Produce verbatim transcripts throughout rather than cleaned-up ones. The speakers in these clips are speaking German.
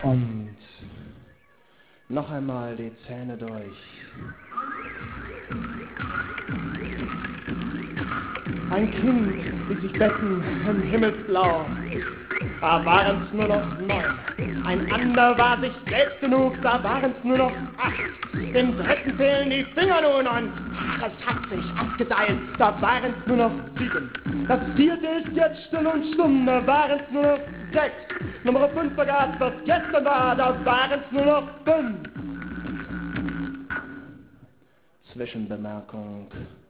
Und noch einmal die Zähne durch. Ein Kind ließ sich betten im Himmelsblau. Da waren's nur noch neun. Ein ander war sich selbst genug, da waren's nur noch acht. Dem dritten fehlen die Finger nun und ach, es hat sich abgedeilt, da waren's nur noch sieben. Das vierte ist jetzt still und stumm, da waren's nur noch sechs. Nummer fünf vergaß, was gestern war, da waren's nur noch fünf. Zwischenbemerkung.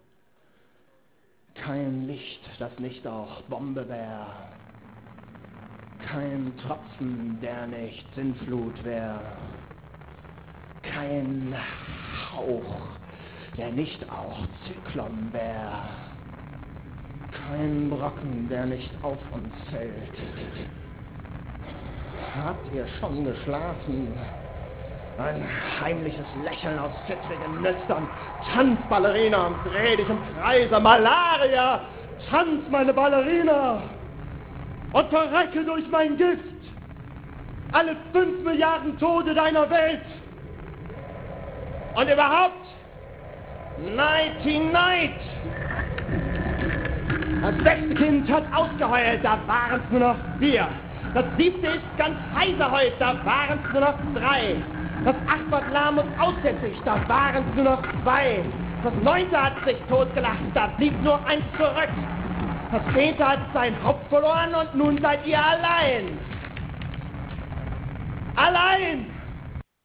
Kein Licht, das nicht auch Bombe wär. Kein Tropfen, der nicht Sintflut wär. Kein Hauch, der nicht auch Zyklon wär. Kein Brocken, der nicht auf uns fällt. Habt ihr schon geschlafen? Ein heimliches Lächeln aus zittrigen Nüstern. Tanz, Ballerina, und dreh dich im Kreise. Malaria, tanz, meine Ballerina. Und verrecke durch mein Gift alle fünf Milliarden Tode deiner Welt. Und überhaupt, Nighty Night. Das sechste Kind hat ausgeheult, da waren's nur noch vier. Das siebte ist ganz heiser heut, da waren's nur noch drei. Das achte war lahm und aussätzig, da waren's nur noch zwei. Das neunte hat sich totgelacht, da blieb nur eins zurück. Das zehnte hat sein Haupt verloren und nun seid ihr allein. Allein!